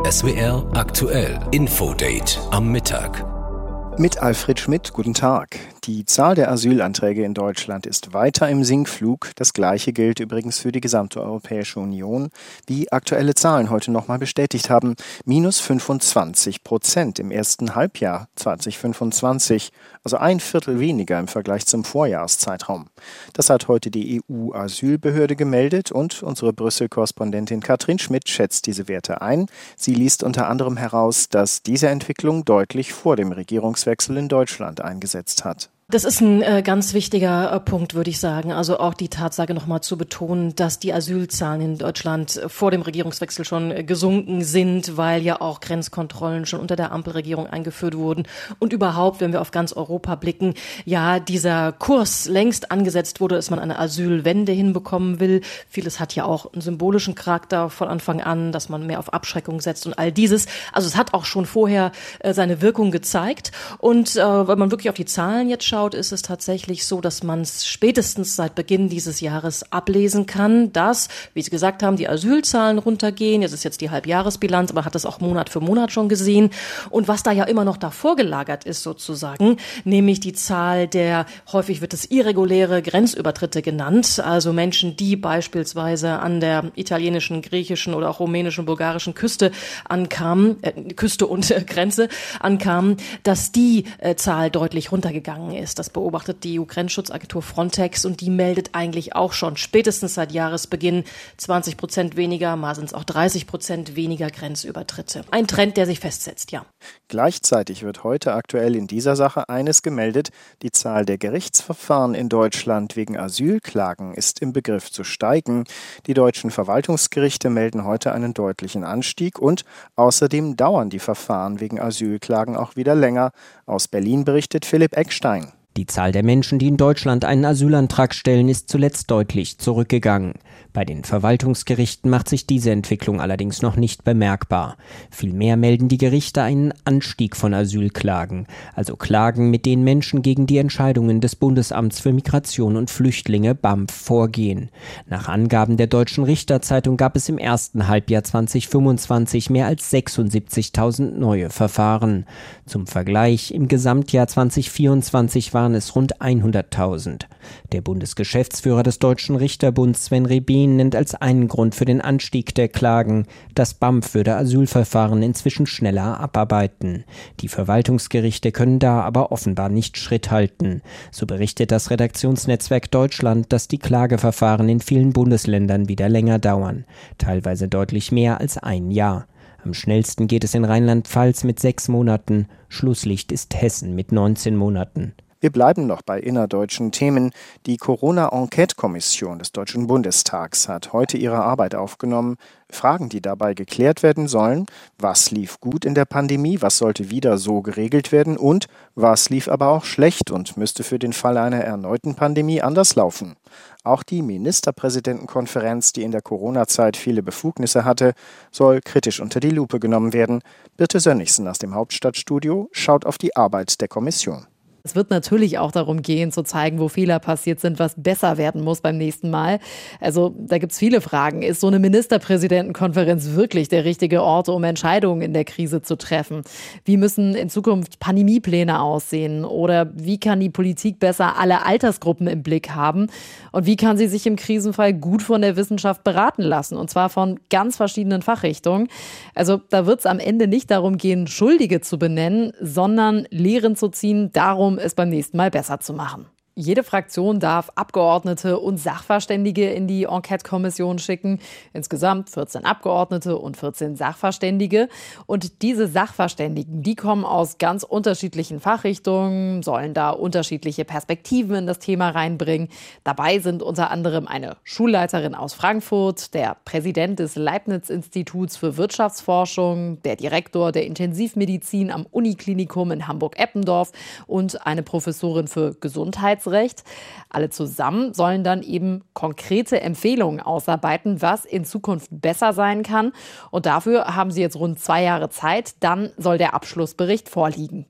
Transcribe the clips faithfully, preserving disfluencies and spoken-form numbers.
S W R aktuell Infodate am Mittag. Mit Alfred Schmidt, guten Tag. Die Zahl der Asylanträge in Deutschland ist weiter im Sinkflug. Das Gleiche gilt übrigens für die gesamte Europäische Union, wie aktuelle Zahlen heute nochmal bestätigt haben. Minus fünfundzwanzig Prozent im ersten Halbjahr zwanzig fünfundzwanzig, also ein Viertel weniger im Vergleich zum Vorjahreszeitraum. Das hat heute die E U-Asylbehörde gemeldet und unsere Brüssel-Korrespondentin Katrin Schmidt schätzt diese Werte ein. Sie liest unter anderem heraus, dass diese Entwicklung deutlich vor dem Regierungswechsel in Deutschland eingesetzt hat. Das ist ein äh, ganz wichtiger äh, Punkt, würde ich sagen. Also auch die Tatsache nochmal zu betonen, dass die Asylzahlen in Deutschland äh, vor dem Regierungswechsel schon äh, gesunken sind, weil ja auch Grenzkontrollen schon unter der Ampelregierung eingeführt wurden. Und überhaupt, wenn wir auf ganz Europa blicken, ja, dieser Kurs längst angesetzt wurde, dass man eine Asylwende hinbekommen will. Vieles hat ja auch einen symbolischen Charakter von Anfang an, dass man mehr auf Abschreckung setzt und all dieses. Also es hat auch schon vorher äh, seine Wirkung gezeigt. Und äh, wenn man wirklich auf die Zahlen jetzt schaut, ist es tatsächlich so, dass man es spätestens seit Beginn dieses Jahres ablesen kann, dass, wie Sie gesagt haben, die Asylzahlen runtergehen. Das ist jetzt die Halbjahresbilanz, aber man hat das auch Monat für Monat schon gesehen. Und was da ja immer noch davor gelagert ist sozusagen, nämlich die Zahl der, häufig wird es irreguläre Grenzübertritte genannt, also Menschen, die beispielsweise an der italienischen, griechischen oder auch rumänischen, bulgarischen Küste ankamen, äh, Küste und äh, Grenze ankamen, dass die äh, Zahl deutlich runtergegangen ist. Das beobachtet die E U-Grenzschutzagentur Frontex und die meldet eigentlich auch schon spätestens seit Jahresbeginn zwanzig Prozent weniger, mal sind es auch dreißig Prozent weniger Grenzübertritte. Ein Trend, der sich festsetzt, ja. Gleichzeitig wird heute aktuell in dieser Sache eines gemeldet: Die Zahl der Gerichtsverfahren in Deutschland wegen Asylklagen ist im Begriff zu steigen. Die deutschen Verwaltungsgerichte melden heute einen deutlichen Anstieg und außerdem dauern die Verfahren wegen Asylklagen auch wieder länger. Aus Berlin berichtet Philipp Eckstein. Die Zahl der Menschen, die in Deutschland einen Asylantrag stellen, ist zuletzt deutlich zurückgegangen. Bei den Verwaltungsgerichten macht sich diese Entwicklung allerdings noch nicht bemerkbar. Vielmehr melden die Gerichte einen Anstieg von Asylklagen, also Klagen, mit denen Menschen gegen die Entscheidungen des Bundesamts für Migration und Flüchtlinge B A M F vorgehen. Nach Angaben der Deutschen Richterzeitung gab es im ersten Halbjahr zwanzig fünfundzwanzig mehr als sechsundsiebzigtausend neue Verfahren. Zum Vergleich, im Gesamtjahr zwanzig vierundzwanzig waren es rund hunderttausend. Der Bundesgeschäftsführer des Deutschen Richterbunds, Sven Rebin, nennt als einen Grund für den Anstieg der Klagen, das B A M F würde Asylverfahren inzwischen schneller abarbeiten. Die Verwaltungsgerichte können da aber offenbar nicht Schritt halten. So berichtet das Redaktionsnetzwerk Deutschland, dass die Klageverfahren in vielen Bundesländern wieder länger dauern, teilweise deutlich mehr als ein Jahr. Am schnellsten geht es in Rheinland-Pfalz mit sechs Monaten, Schlusslicht ist Hessen mit neunzehn Monaten. Wir bleiben noch bei innerdeutschen Themen. Die Corona-Enquete-Kommission des Deutschen Bundestags hat heute ihre Arbeit aufgenommen. Fragen, die dabei geklärt werden sollen: Was lief gut in der Pandemie, was sollte wieder so geregelt werden und was lief aber auch schlecht und müsste für den Fall einer erneuten Pandemie anders laufen. Auch die Ministerpräsidentenkonferenz, die in der Corona-Zeit viele Befugnisse hatte, soll kritisch unter die Lupe genommen werden. Birte Sönnigsen aus dem Hauptstadtstudio schaut auf die Arbeit der Kommission. Es wird natürlich auch darum gehen, zu zeigen, wo Fehler passiert sind, was besser werden muss beim nächsten Mal. Also da gibt es viele Fragen. Ist so eine Ministerpräsidentenkonferenz wirklich der richtige Ort, um Entscheidungen in der Krise zu treffen? Wie müssen in Zukunft Pandemiepläne aussehen? Oder wie kann die Politik besser alle Altersgruppen im Blick haben? Und wie kann sie sich im Krisenfall gut von der Wissenschaft beraten lassen? Und zwar von ganz verschiedenen Fachrichtungen. Also da wird es am Ende nicht darum gehen, Schuldige zu benennen, sondern Lehren zu ziehen, darum, es beim nächsten Mal besser zu machen. Jede Fraktion darf Abgeordnete und Sachverständige in die Enquete-Kommission schicken. Insgesamt vierzehn Abgeordnete und vierzehn Sachverständige. Und diese Sachverständigen, die kommen aus ganz unterschiedlichen Fachrichtungen, sollen da unterschiedliche Perspektiven in das Thema reinbringen. Dabei sind unter anderem eine Schulleiterin aus Frankfurt, der Präsident des Leibniz-Instituts für Wirtschaftsforschung, der Direktor der Intensivmedizin am Uniklinikum in Hamburg-Eppendorf und eine Professorin für Gesundheitsrecht. Alle zusammen sollen dann eben konkrete Empfehlungen ausarbeiten, was in Zukunft besser sein kann. Und dafür haben sie jetzt rund zwei Jahre Zeit. Dann soll der Abschlussbericht vorliegen.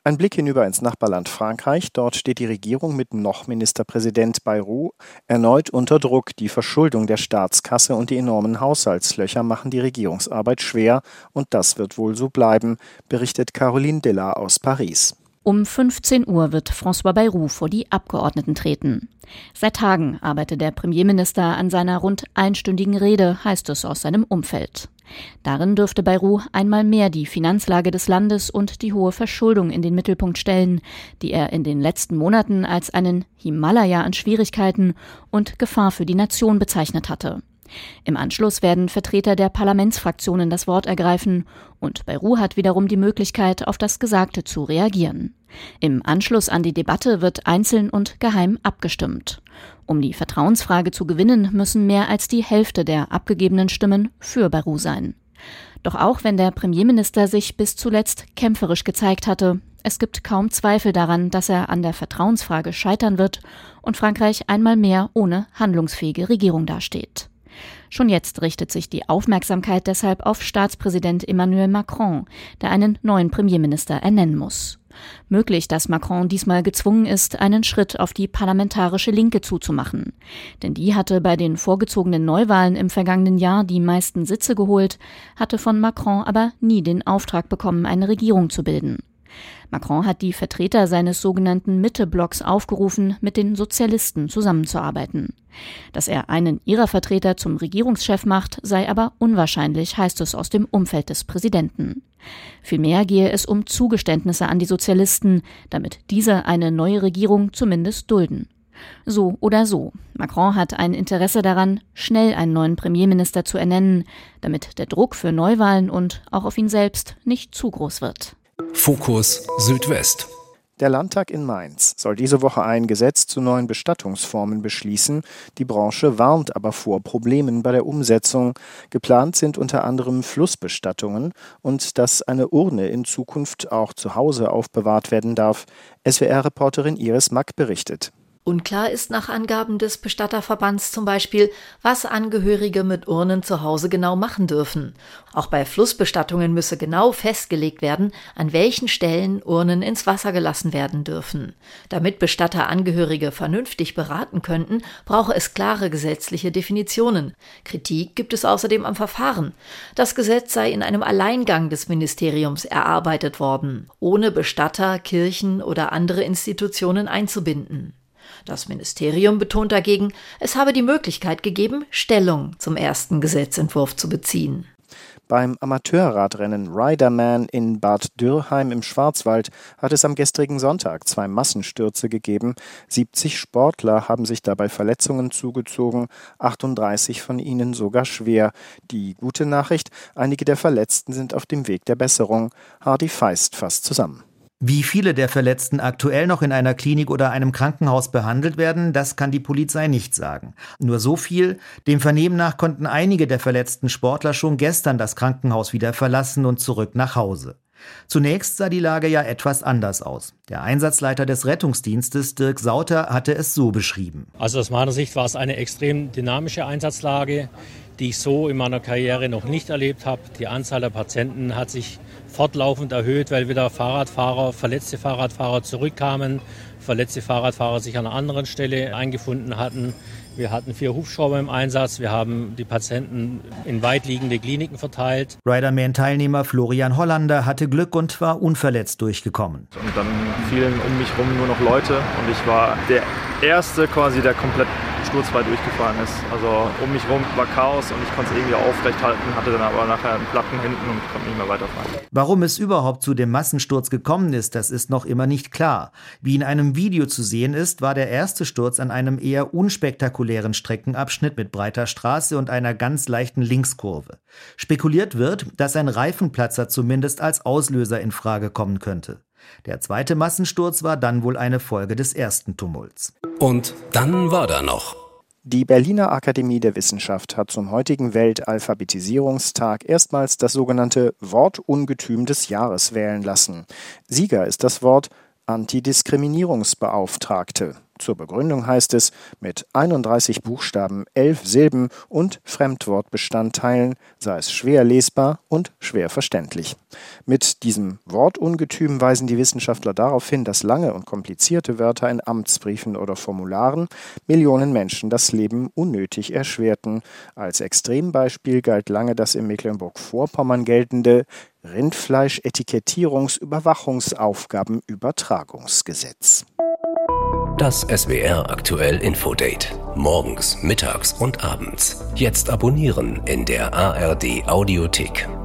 Ein Blick hinüber ins Nachbarland Frankreich. Dort steht die Regierung mit noch Ministerpräsident Bayrou erneut unter Druck. Die Verschuldung der Staatskasse und die enormen Haushaltslöcher machen die Regierungsarbeit schwer. Und das wird wohl so bleiben, berichtet Caroline Dilla aus Paris. Um fünfzehn Uhr wird François Bayrou vor die Abgeordneten treten. Seit Tagen arbeitet der Premierminister an seiner rund einstündigen Rede, heißt es aus seinem Umfeld. Darin dürfte Bayrou einmal mehr die Finanzlage des Landes und die hohe Verschuldung in den Mittelpunkt stellen, die er in den letzten Monaten als einen Himalaya an Schwierigkeiten und Gefahr für die Nation bezeichnet hatte. Im Anschluss werden Vertreter der Parlamentsfraktionen das Wort ergreifen und Bayrou hat wiederum die Möglichkeit, auf das Gesagte zu reagieren. Im Anschluss an die Debatte wird einzeln und geheim abgestimmt. Um die Vertrauensfrage zu gewinnen, müssen mehr als die Hälfte der abgegebenen Stimmen für Bayrou sein. Doch auch wenn der Premierminister sich bis zuletzt kämpferisch gezeigt hatte, es gibt kaum Zweifel daran, dass er an der Vertrauensfrage scheitern wird und Frankreich einmal mehr ohne handlungsfähige Regierung dasteht. Schon jetzt richtet sich die Aufmerksamkeit deshalb auf Staatspräsident Emmanuel Macron, der einen neuen Premierminister ernennen muss. Möglich, dass Macron diesmal gezwungen ist, einen Schritt auf die parlamentarische Linke zuzumachen. Denn die hatte bei den vorgezogenen Neuwahlen im vergangenen Jahr die meisten Sitze geholt, hatte von Macron aber nie den Auftrag bekommen, eine Regierung zu bilden. Macron hat die Vertreter seines sogenannten Mitte-Blocks aufgerufen, mit den Sozialisten zusammenzuarbeiten. Dass er einen ihrer Vertreter zum Regierungschef macht, sei aber unwahrscheinlich, heißt es aus dem Umfeld des Präsidenten. Vielmehr gehe es um Zugeständnisse an die Sozialisten, damit diese eine neue Regierung zumindest dulden. So oder so, Macron hat ein Interesse daran, schnell einen neuen Premierminister zu ernennen, damit der Druck für Neuwahlen und auch auf ihn selbst nicht zu groß wird. Fokus Südwest. Der Landtag in Mainz soll diese Woche ein Gesetz zu neuen Bestattungsformen beschließen. Die Branche warnt aber vor Problemen bei der Umsetzung. Geplant sind unter anderem Flussbestattungen und dass eine Urne in Zukunft auch zu Hause aufbewahrt werden darf. S W R-Reporterin Iris Mack berichtet. Unklar ist nach Angaben des Bestatterverbands zum Beispiel, was Angehörige mit Urnen zu Hause genau machen dürfen. Auch bei Flussbestattungen müsse genau festgelegt werden, an welchen Stellen Urnen ins Wasser gelassen werden dürfen. Damit Bestatter Angehörige vernünftig beraten könnten, brauche es klare gesetzliche Definitionen. Kritik gibt es außerdem am Verfahren. Das Gesetz sei in einem Alleingang des Ministeriums erarbeitet worden, ohne Bestatter, Kirchen oder andere Institutionen einzubinden. Das Ministerium betont dagegen, es habe die Möglichkeit gegeben, Stellung zum ersten Gesetzentwurf zu beziehen. Beim Amateurradrennen Riderman in Bad Dürrheim im Schwarzwald hat es am gestrigen Sonntag zwei Massenstürze gegeben. siebzig Sportler haben sich dabei Verletzungen zugezogen, achtunddreißig von ihnen sogar schwer. Die gute Nachricht, einige der Verletzten sind auf dem Weg der Besserung. Hardy Feist fasst zusammen. Wie viele der Verletzten aktuell noch in einer Klinik oder einem Krankenhaus behandelt werden, das kann die Polizei nicht sagen. Nur so viel: Dem Vernehmen nach konnten einige der verletzten Sportler schon gestern das Krankenhaus wieder verlassen und zurück nach Hause. Zunächst sah die Lage ja etwas anders aus. Der Einsatzleiter des Rettungsdienstes, Dirk Sauter, hatte es so beschrieben. Also aus meiner Sicht war es eine extrem dynamische Einsatzlage, die ich so in meiner Karriere noch nicht erlebt habe. Die Anzahl der Patienten hat sich fortlaufend erhöht, weil wieder Fahrradfahrer, verletzte Fahrradfahrer zurückkamen, verletzte Fahrradfahrer sich an einer anderen Stelle eingefunden hatten. Wir hatten vier Hubschrauber im Einsatz. Wir haben die Patienten in weitliegende Kliniken verteilt. Riderman-Teilnehmer Florian Hollander hatte Glück und war unverletzt durchgekommen. Und dann fielen um mich rum nur noch Leute und ich war der Erste quasi, der komplett sturzfrei durchgefahren ist. Also um mich rum war Chaos und ich konnte es irgendwie aufrecht halten, hatte dann aber nachher einen Platten hinten und konnte nicht mehr weiterfahren. Warum es überhaupt zu dem Massensturz gekommen ist, das ist noch immer nicht klar. Wie in einem Video zu sehen ist, war der erste Sturz an einem eher unspektakulären Streckenabschnitt mit breiter Straße und einer ganz leichten Linkskurve. Spekuliert wird, dass ein Reifenplatzer zumindest als Auslöser in Frage kommen könnte. Der zweite Massensturz war dann wohl eine Folge des ersten Tumults. Und dann war da noch. Die Berliner Akademie der Wissenschaft hat zum heutigen Weltalphabetisierungstag erstmals das sogenannte Wortungetüm des Jahres wählen lassen. Sieger ist das Wort Antidiskriminierungsbeauftragte. Zur Begründung heißt es, mit einunddreißig Buchstaben, elf Silben und Fremdwortbestandteilen sei es schwer lesbar und schwer verständlich. Mit diesem Wortungetüm weisen die Wissenschaftler darauf hin, dass lange und komplizierte Wörter in Amtsbriefen oder Formularen Millionen Menschen das Leben unnötig erschwerten. Als Extrembeispiel galt lange das in Mecklenburg-Vorpommern geltende Rindfleisch-Etikettierungsüberwachungsaufgabenübertragungsgesetz. Das S W R aktuell Infodate. Morgens, mittags und abends. Jetzt abonnieren in der A R D Audiothek.